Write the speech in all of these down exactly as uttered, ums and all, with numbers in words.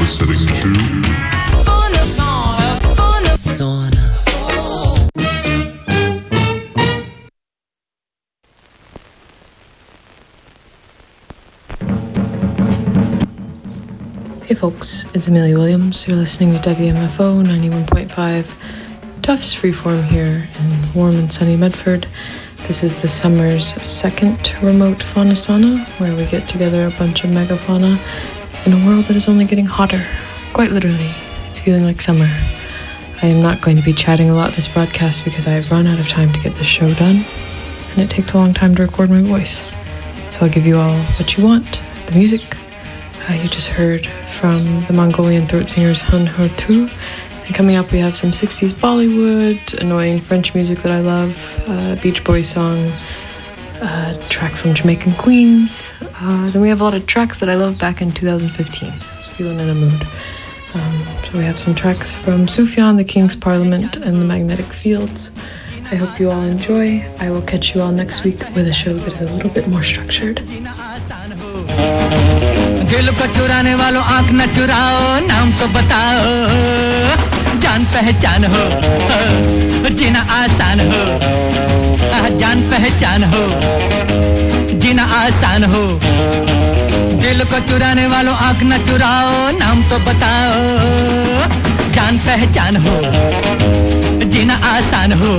listening to Sauna. Hey folks, it's Amelia Williams. You're listening to W M F O ninety-one point five. Tufts Freeform here in warm and sunny Medford. This is the summer's second remote fauna sauna, where we get together a bunch of megafauna in a world that is only getting hotter. Quite literally, it's feeling like summer. I am not going to be chatting a lot this broadcast because I have run out of time to get this show done, and it takes a long time to record my voice. So I'll give you all what you want, the music. Uh, you just heard from the Mongolian throat singers Hun Ho Tu. And coming up, we have some sixties Bollywood, annoying French music that I love, uh, Beach Boys song, a track from Jamaican Queens. Uh, then we have a lot of tracks that I loved back in two thousand fifteen. I was feeling in a mood. Um, so we have some tracks from Sufjan, the King's Parliament, and the Magnetic Fields. I hope you all enjoy. I will catch you all next week with a show that is a little bit more structured. दिल को चुराने वालों आंख न चुराओ नाम तो बताओ जान पहचान हो जीना आसान हो जान पहचान हो जीना आसान हो दिल को चुराने वालों आंख न चुराओ नाम तो बताओ जान पहचान हो जीना आसान हो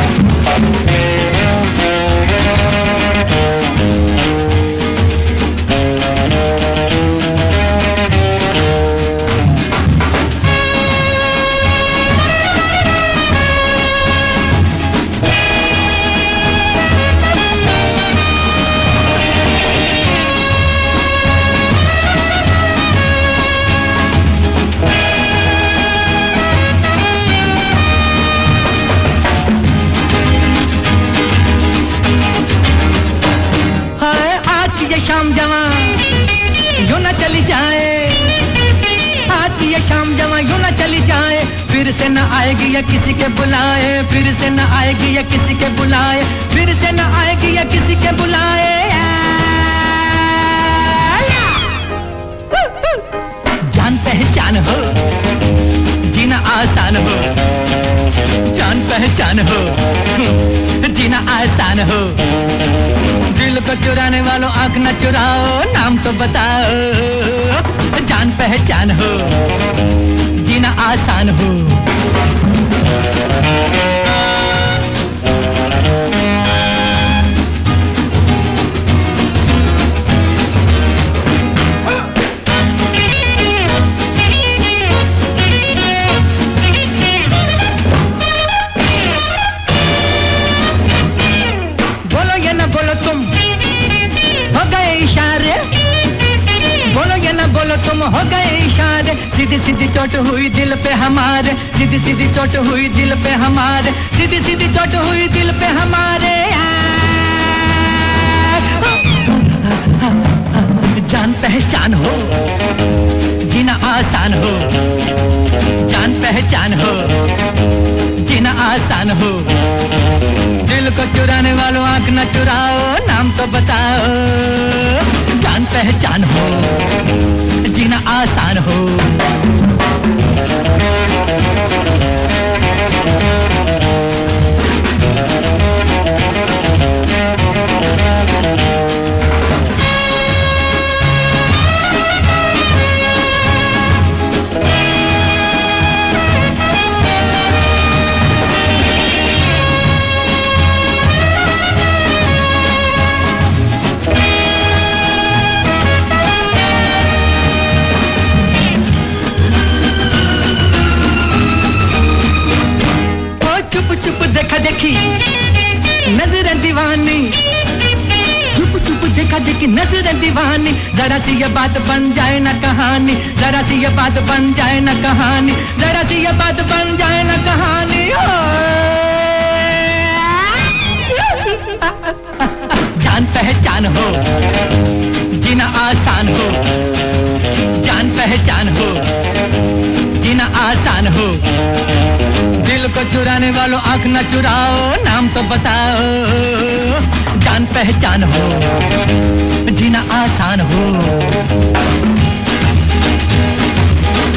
शाम जवां यूं न चली जाए आज की ये शाम जवां यूं न चली जाए फिर से न आएगी या किसी के बुलाए फिर से न आएगी या किसी के बुलाए फिर से न आएगी या किसी के बुलाए जान पहचान हो जीना आसान हो जान पहचान हो जीना आसान हो दिल को चुराने वालों आंख न चुराओ नाम तो बताओ जान पहचान हो जीना आसान हो तुम हो गए इशारे सीधी सीधी चोट हुई दिल पे हमारे सीधी सीधी चोट हुई दिल पे हमारे सीधी सीधी चोट हुई दिल पे हमारे जान पहचान हो जीना आसान हो जान पहचान हो जीना आसान हो दिल को चुराने वालों आंख न चुराओ नाम तो बताओ जान पहचान हो जीना आसान हो देखा देखी नजरें दीवानी चुप चुप देखा देखी नजरें दीवानी जरा सी ये बात बन जाए ना कहानी जरा सी ये बात बन जाए ना कहानी जरा सी ये बात बन जाए ना कहानी जान पहचान हो जीना आसान हो जान पहचान हो जीना आसान हो दिल को चुराने वालों आंख न चुराओ नाम तो बताओ जान पहचान हो जीना आसान हो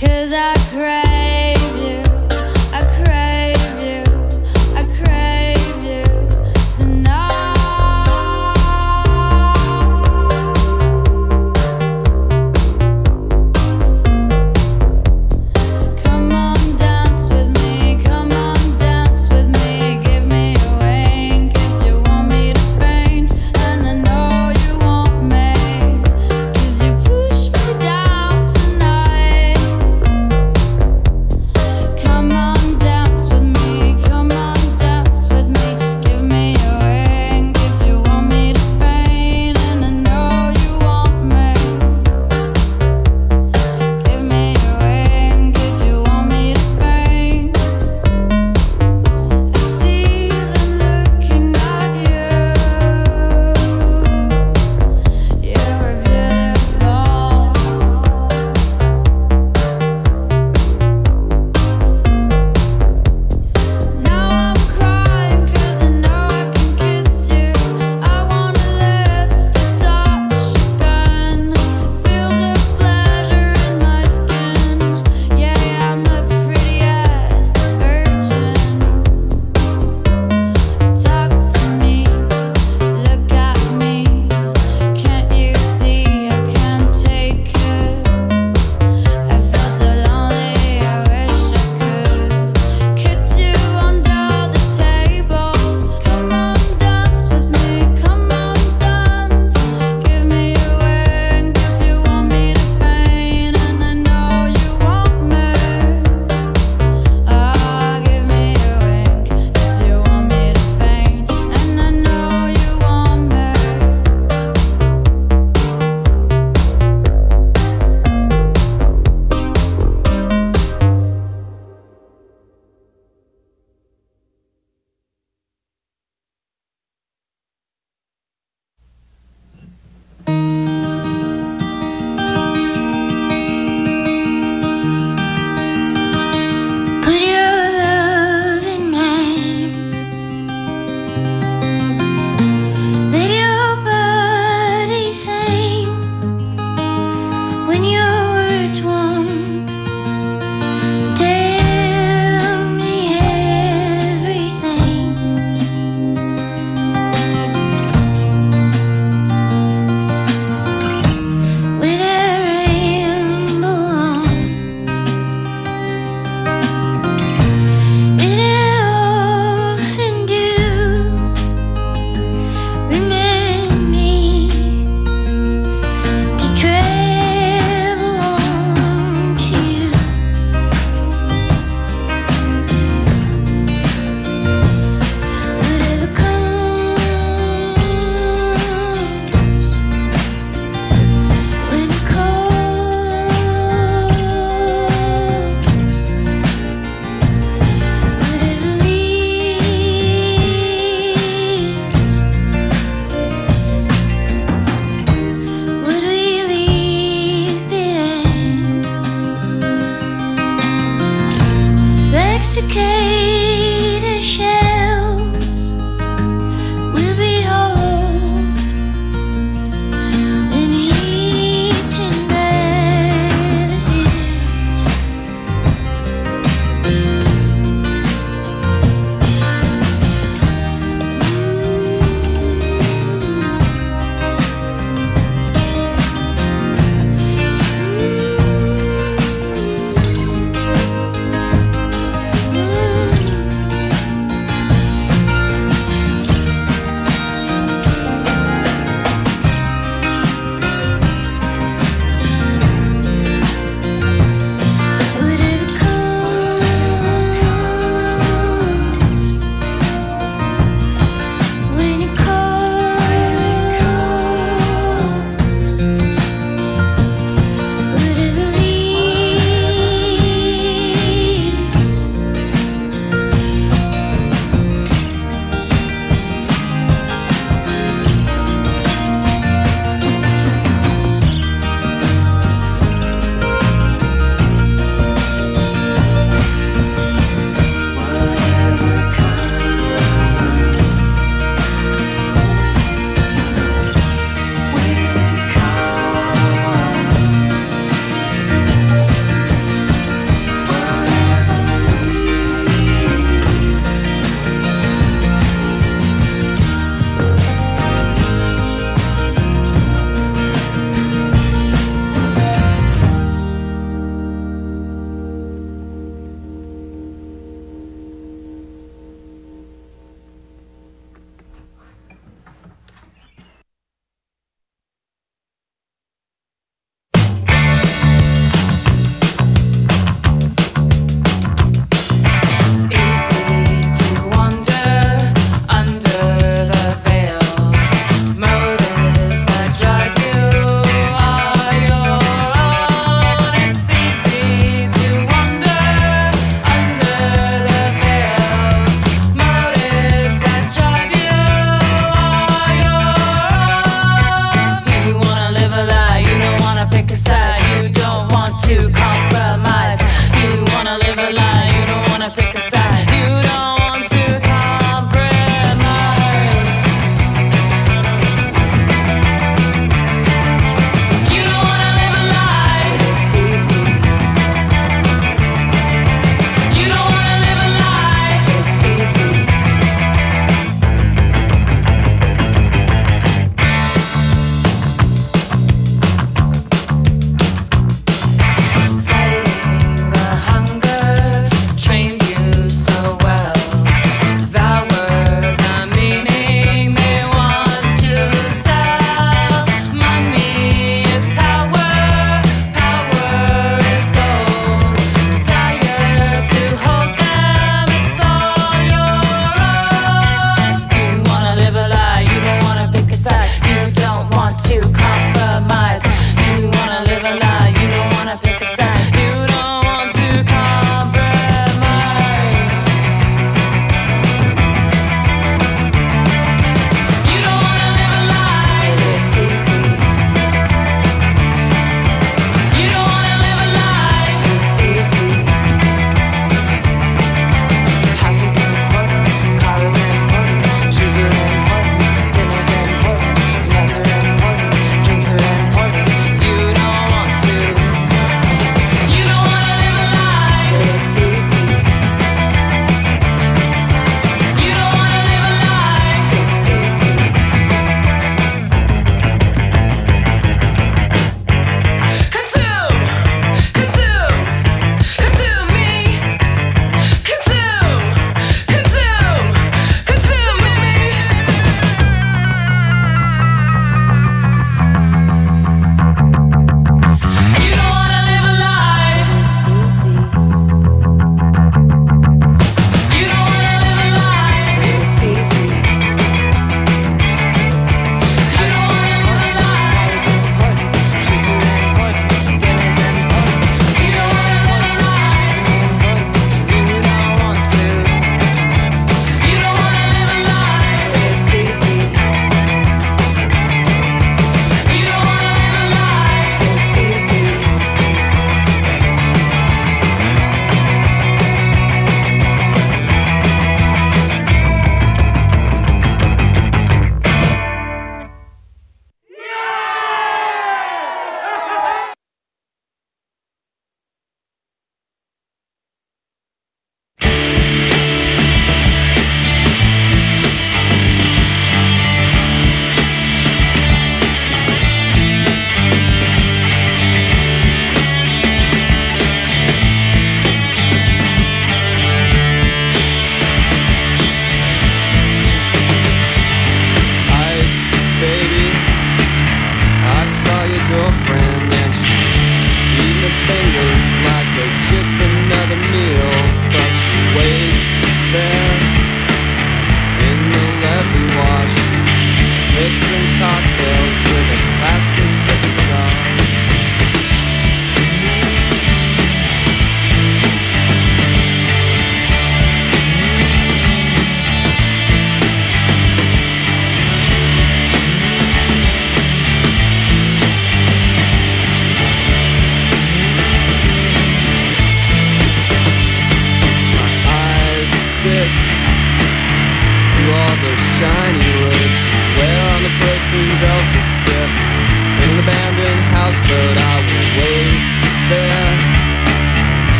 Mm.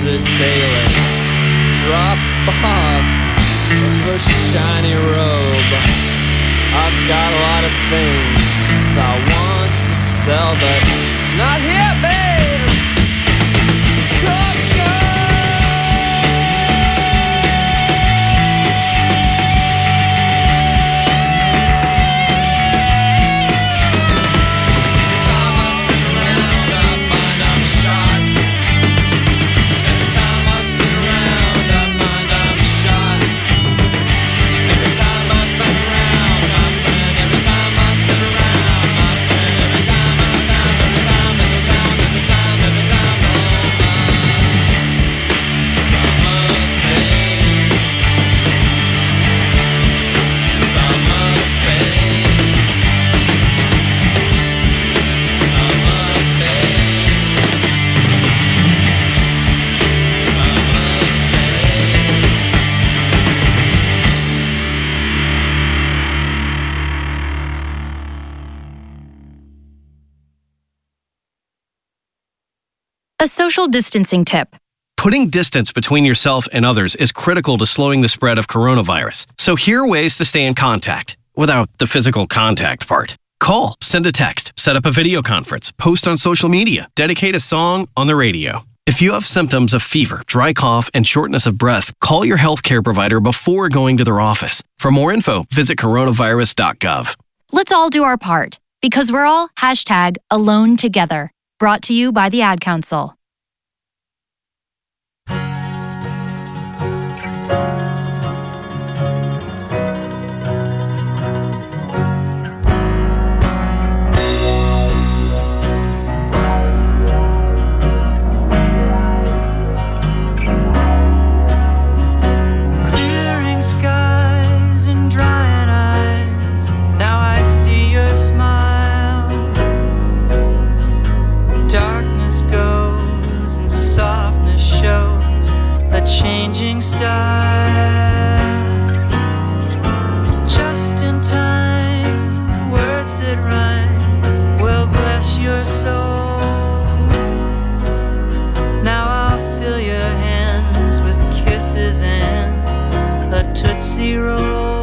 it daily. Drop off the first shiny robe. I've got a lot of things I want to sell, but not here, babe. Tokyo. A social distancing tip. Putting distance between yourself and others is critical to slowing the spread of coronavirus. So here are ways to stay in contact without the physical contact part. Call, send a text, set up a video conference, post on social media, dedicate a song on the radio. If you have symptoms of fever, dry cough, and shortness of breath, call your healthcare provider before going to their office. For more info, visit coronavirus dot gov. Let's all do our part, because we're all hashtag alone together. Brought to you by the Ad Council. Clearing skies and drying eyes. Now I see your smile. Darkness goes and softness shows a changing style. Just in time, words that rhyme will bless your soul. Now I'll fill your hands with kisses and a Tootsie Roll.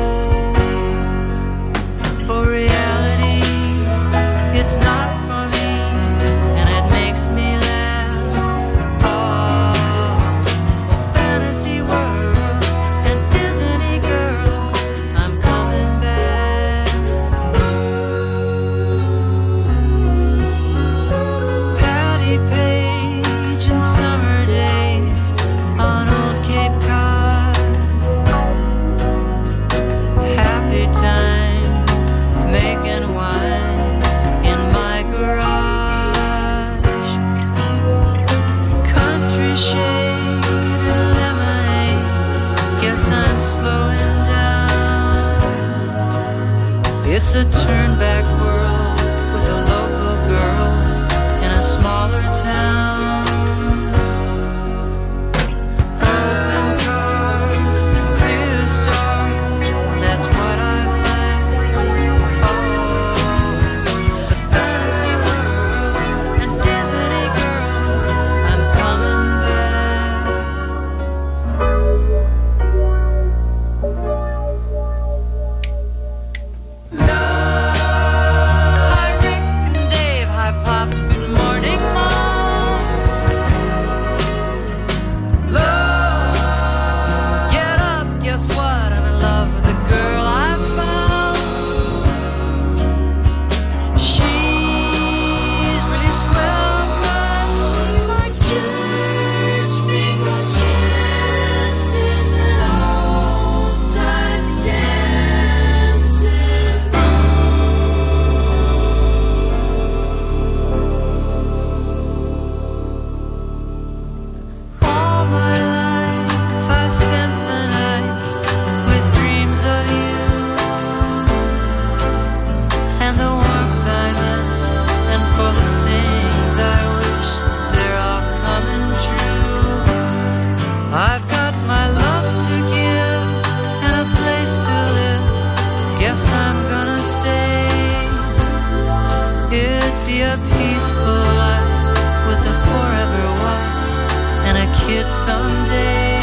For reality, it's not for me, and it makes me laugh. Oh, well, fantasy world and Disney girls, I'm coming back. Patty Page and summer days on old Cape Cod. Happy times making wine in my garage. Country shade and lemonade. Guess I'm slowing down. It's a turn back world with a local girl in a smaller town. Open cars and clear stars, that's what I like. Oh, the fantasy world and Disney girls, I'm coming back. Hi Rick and Dave, hi Pop, good morning Mom. Love, get up, guess what? I'm in love with the girl I found. She's really swell, 'cause she likes church, bingo chances, and old-time dances. All my life I spent the nights with dreams of you, and the warmth I miss, and for the things I wish, they're all coming true. I've got my love to give and a place to live. Guess I'm gonna stay. It'd be a peaceful life with a forever wife and a kid someday.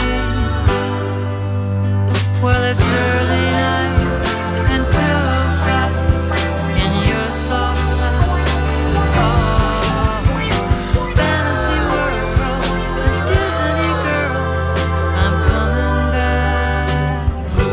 Well, it's early night and pillow fights in your soft light. Oh, fantasy world and Disney girls, I'm coming back.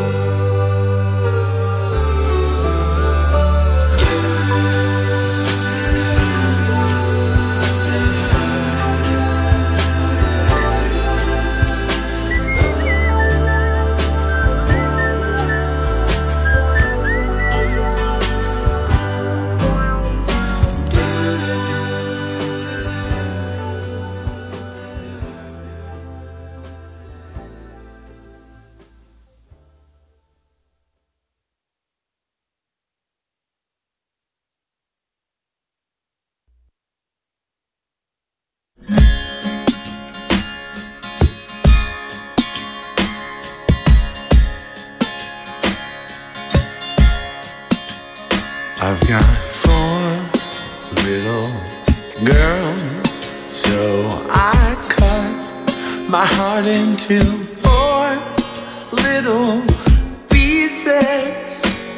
I've got four little girls, so I cut my heart into four little pieces,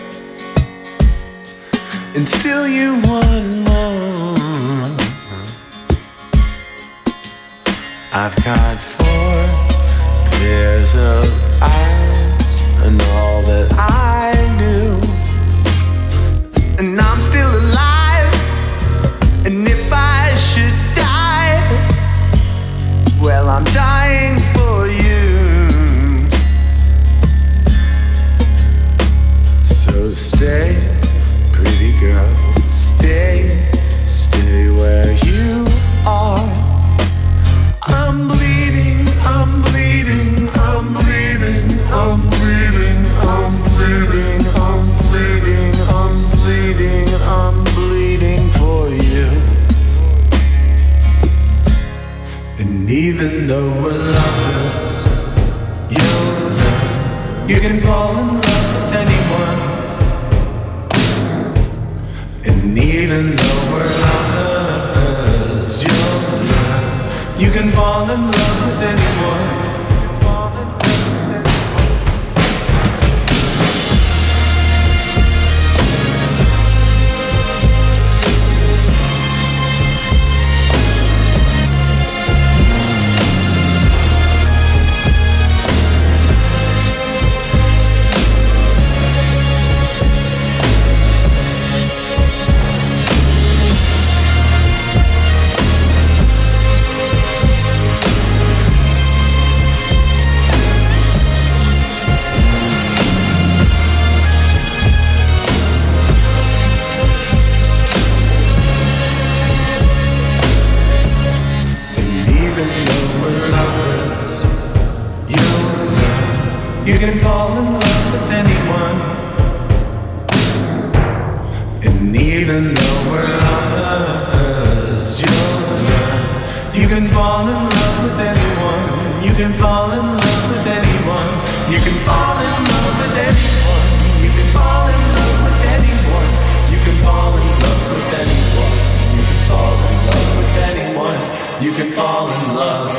and still you want more. I've got four pairs of eyes and all that I knew. And I'm still alive, and if I should die, well, I'm dying for you. So stay, pretty girl, stay, stay where you are. I'm bleeding, I'm bleeding, I'm bleeding, I'm bleeding, I'm bleeding, I'm bleeding, I'm bleeding, I'm bleeding for you. And even though we're lovers, you're done. You can fall in love with anyone. And even though we're lovers, you're done. You can fall in love with anyone. You can fall in love with anyone. And even though we're lovers, you're done. You can fall in love with anyone. You can fall in love with anyone. You can fall in love with anyone. You can fall in love with anyone. You can fall in love with anyone. You can fall in love with anyone. You can fall in love.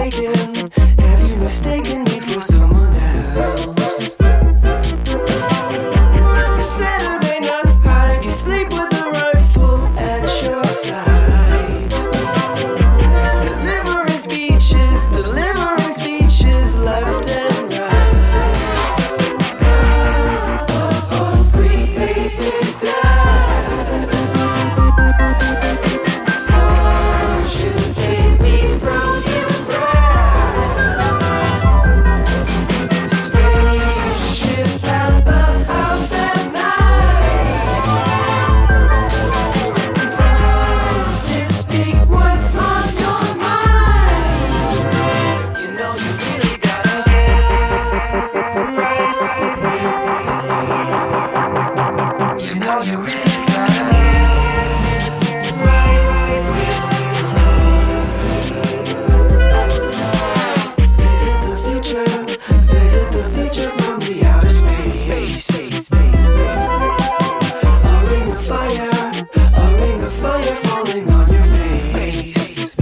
mistaken? Have you mistaken me for someone else? Saturday night hide, you sleep with the rifle at your side. Delivering speeches, delivering speeches left and right. Who's created that? Fortune save me from his wrath. Spaceship at the house at night. Prophets speak what's on your mind. You know you really gotta. You know you really gotta. Visit the future, visit the future from the outer space. Space, space, space. A ring of fire, a ring of fire falling on your face.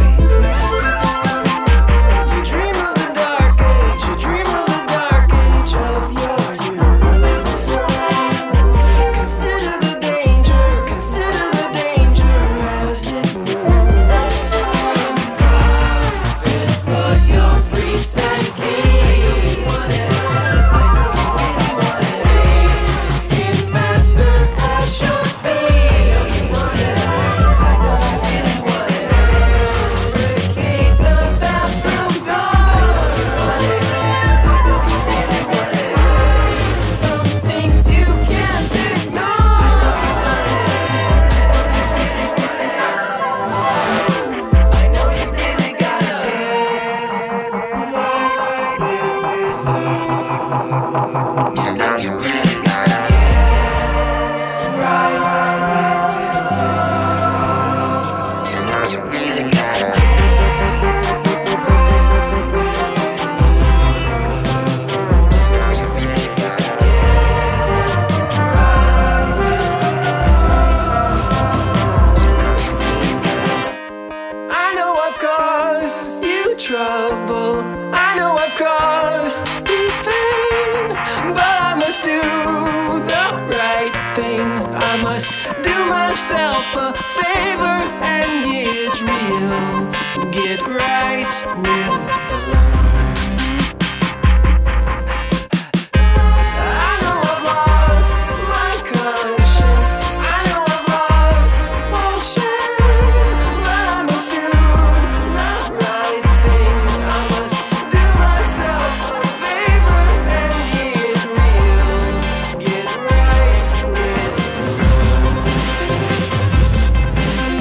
You dream of the dark age, you dream of the dark age of your youth. Consider the danger, consider the danger as it moves. Prophet, but your priest and king. I know you really want it. Skin master at your feet. I know you really want it. Barricade the bathroom door. I know you really want it. Some things you can't ignore. I know you really gotta. You know you really gotta. Right with you. You know you really gotta. I know I've caused you trouble. I know I've caused you pain. But I must do the right thing. I must do myself a favor and get real. Get right with the Lord. I know I've lost my conscience. I know I've lost all shame. But I must do the right thing. I must do myself a favor and get real. Get right with the Lord.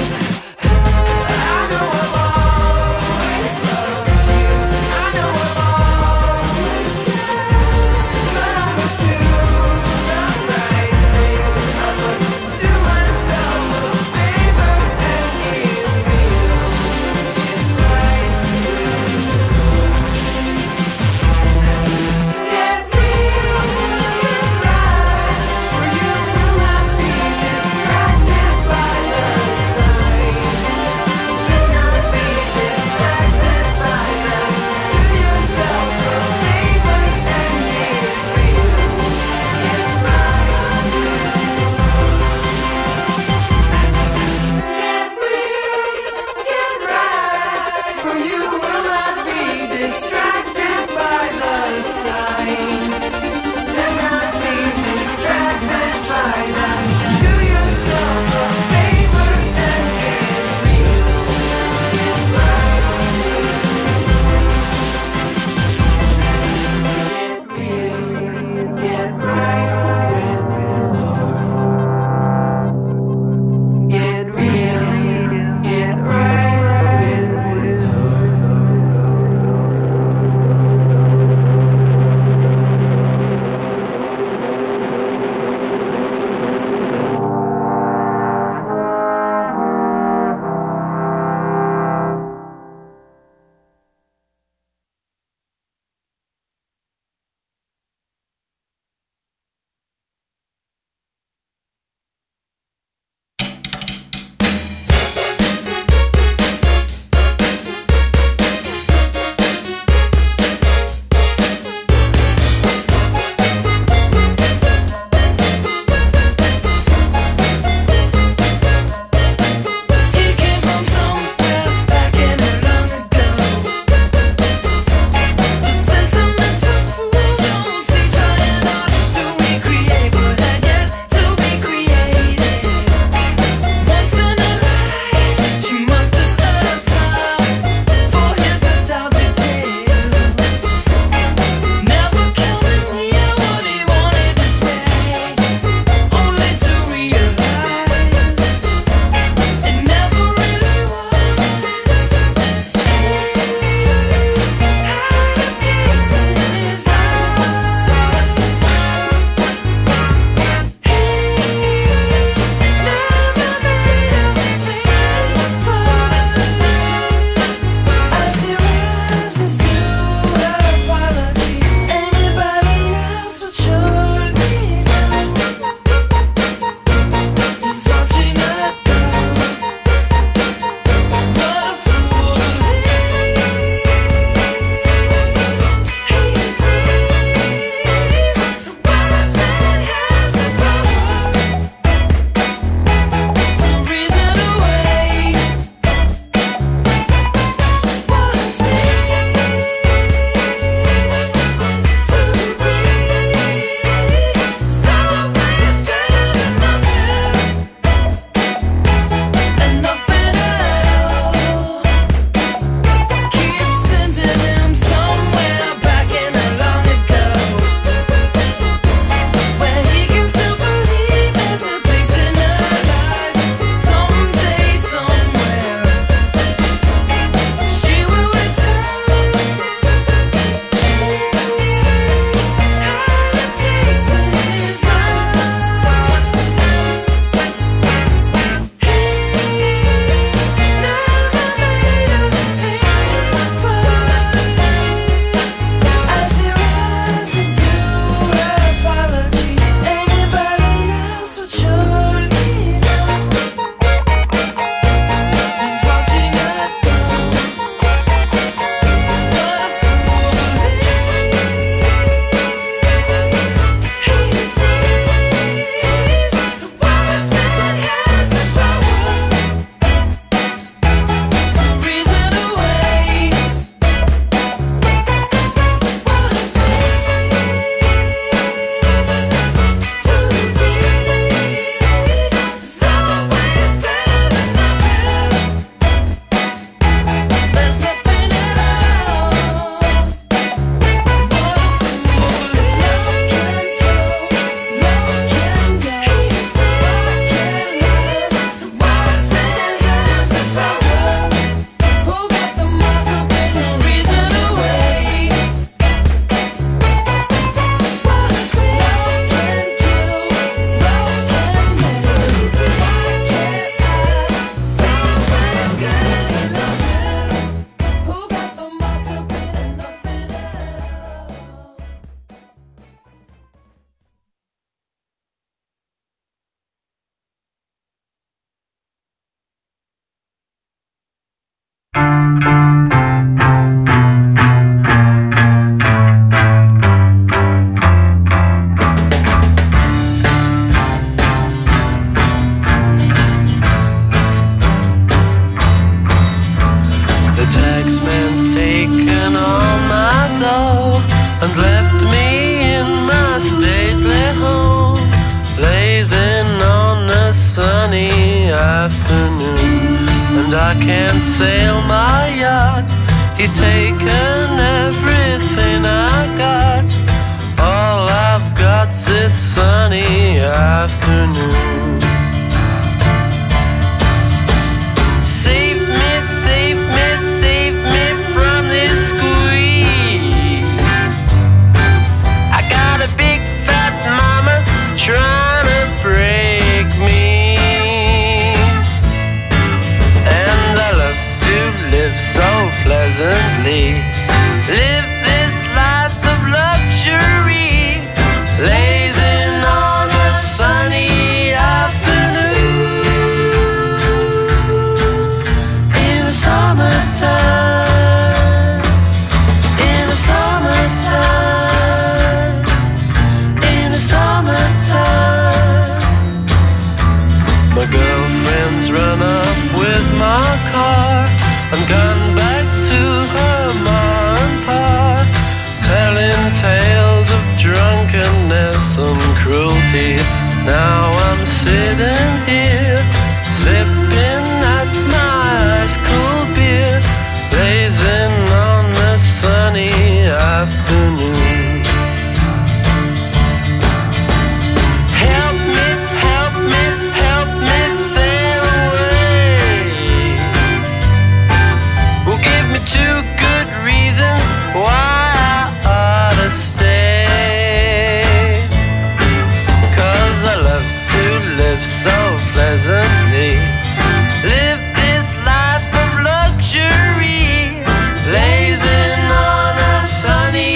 The taxman's taken all my dough and left me in my stately home, blazing on a sunny afternoon. And I can't sail my yacht, he's taken everything I got. All I've got's this sunny afternoon. Save me, save me, save me from this squeeze. I got a big fat mama trying to break me, and I love to live so pleasantly. Live this life of luxury, lazing on a sunny afternoon. In the summertime, in the summertime, in the summertime. My girlfriend's run up with my car and gone back to her ma and pa, telling tales of drunkenness and cruelty. Now I'm sitting here, sipping at my ice cool beer, blazing on a sunny afternoon. Help me, help me, help me sail away. Well, give me two good reasons why I ought to stay. 'Cause I love to live so pleasantly. Live this life of luxury, lazing on a sunny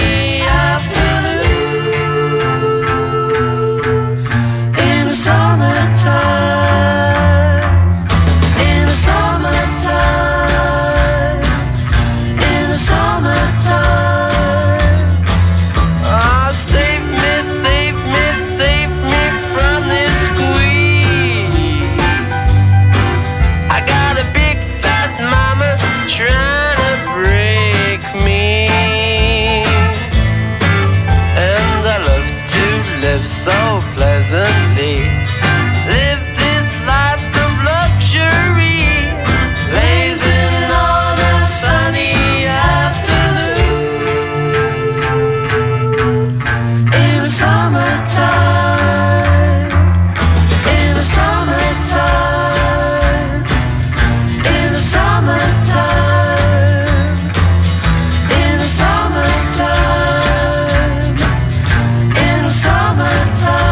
afternoon. In the summertime, in the summertime, in the summertime. Oh, save me, save me, save me from this squeeze. I got a big fat mama trying to break me, and I love to live so pleasantly. Live this life of luxury, lazing on a sunny afternoon. In the summertime, in the summertime, in the summertime, in the summertime, in the summertime.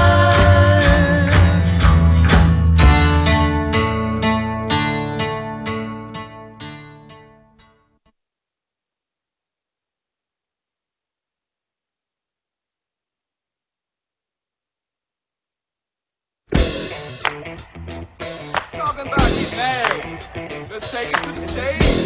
Talking about you, man. Let's take it to the stage.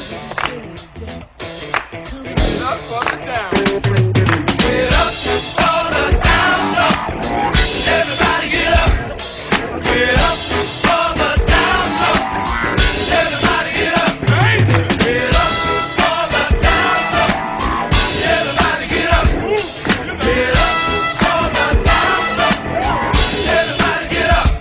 Pick it up for the down. Get up for the down low. Everybody get up. Get up for the down low. Everybody get up. Hey. Get up for the down low. Everybody get up. Get up for the down low. Everybody get up.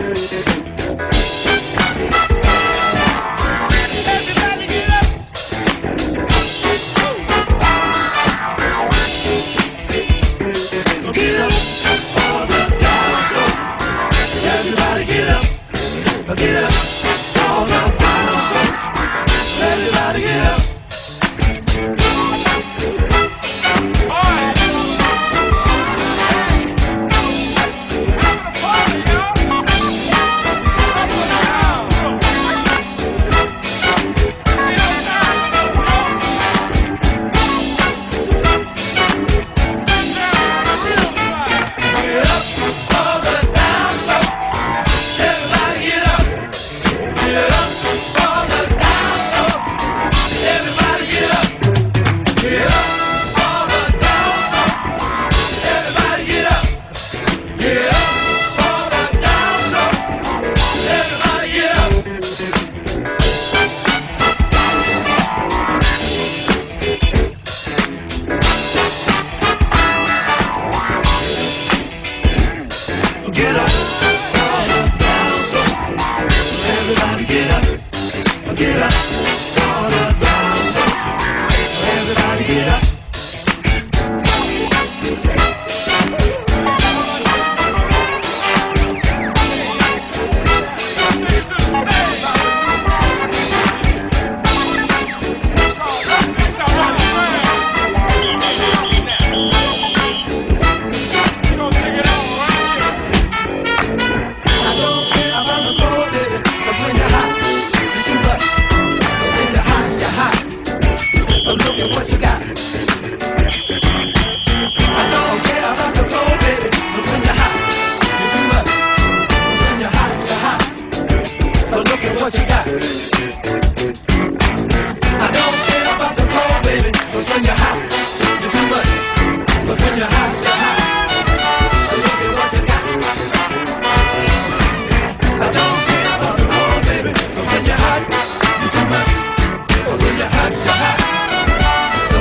Everybody get up. look at what you got. I don't care about the flow, baby, 'cause when you're hot, you're too much. 'Cause when you're hot, you're hot. So look at what you got. I don't care about the flow, baby, 'cause when you're hot, you're too much. 'Cause when you're hot, you're hot. So look at what you got. I don't care about the flow, baby, 'cause when you're hot, you're too much. 'Cause when you're hot, you're hot. So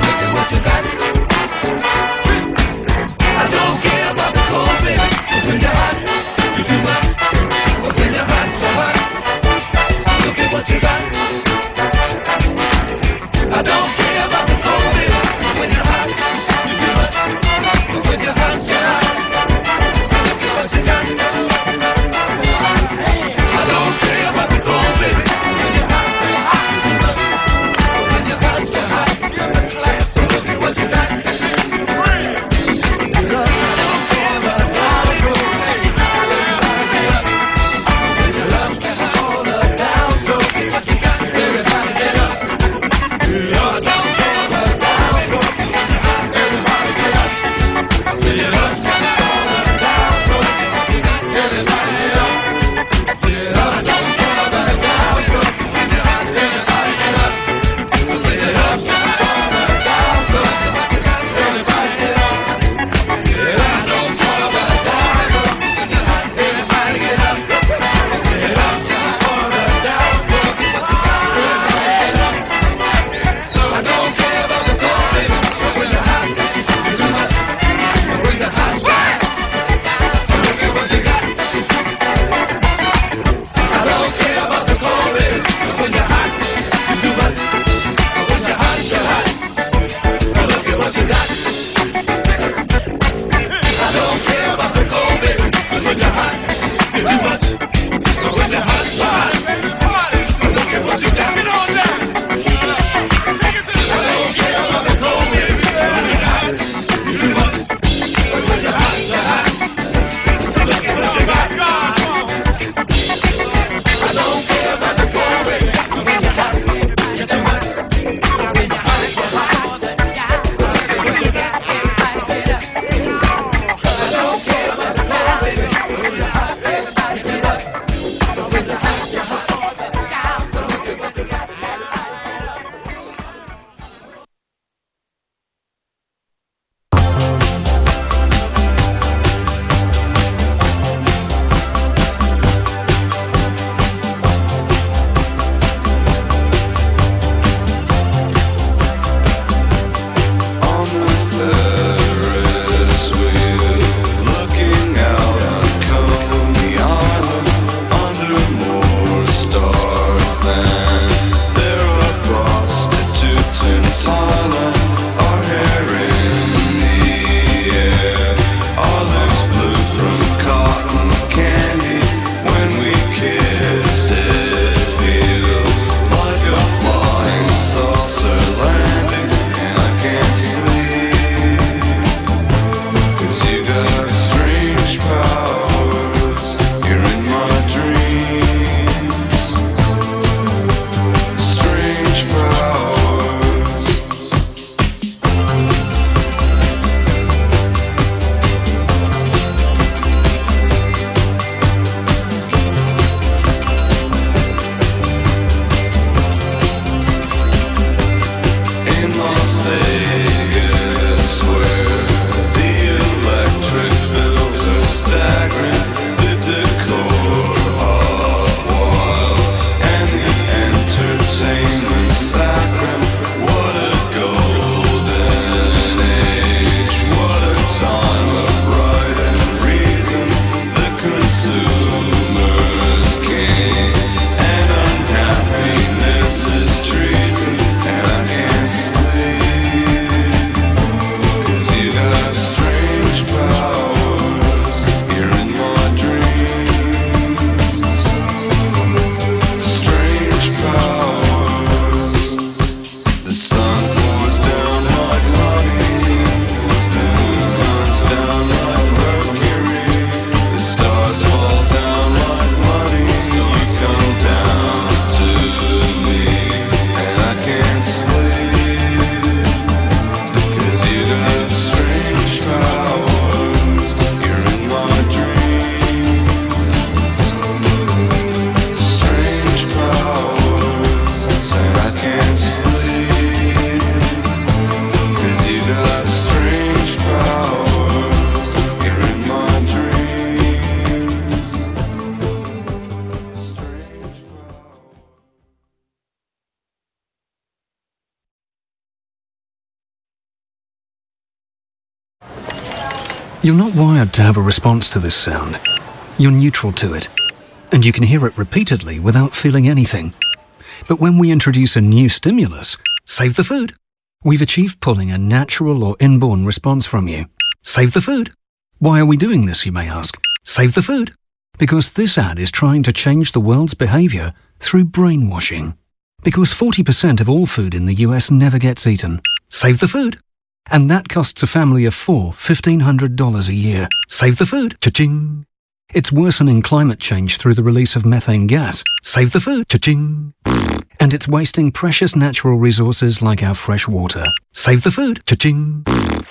You're not wired to have a response to this sound. You're neutral to it, and you can hear it repeatedly without feeling anything. But when we introduce a new stimulus, save the food, we've achieved pulling a natural or inborn response from you. Save the food. Why are we doing this, you may ask? Save the food. Because this ad is trying to change the world's behavior through brainwashing. Because forty percent of all food in the U S never gets eaten. Save the food. And that costs a family of four fifteen hundred dollars a year. Save the food. Cha-ching. It's worsening climate change through the release of methane gas. Save the food. Cha-ching. And it's wasting precious natural resources like our fresh water. Save the food. Cha-ching.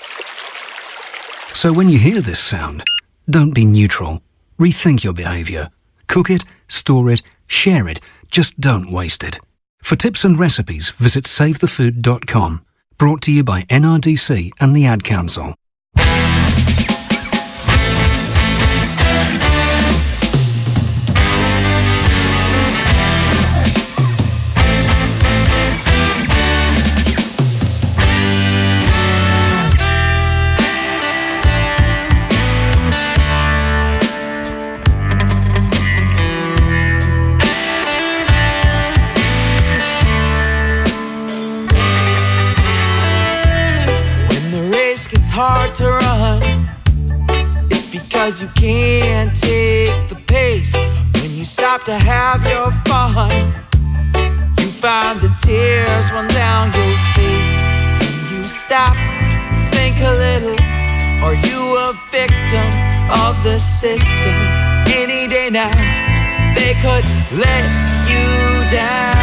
So when you hear this sound, don't be neutral. Rethink your behavior. Cook it, store it, share it. Just don't waste it. For tips and recipes, visit save the food dot com. Brought to you by N R D C and the Ad Council. Hard to run, it's because you can't take the pace. When you stop to have your fun, you find the tears run down your face. When you stop, think a little, are you a victim of the system? Any day now, they could let you down.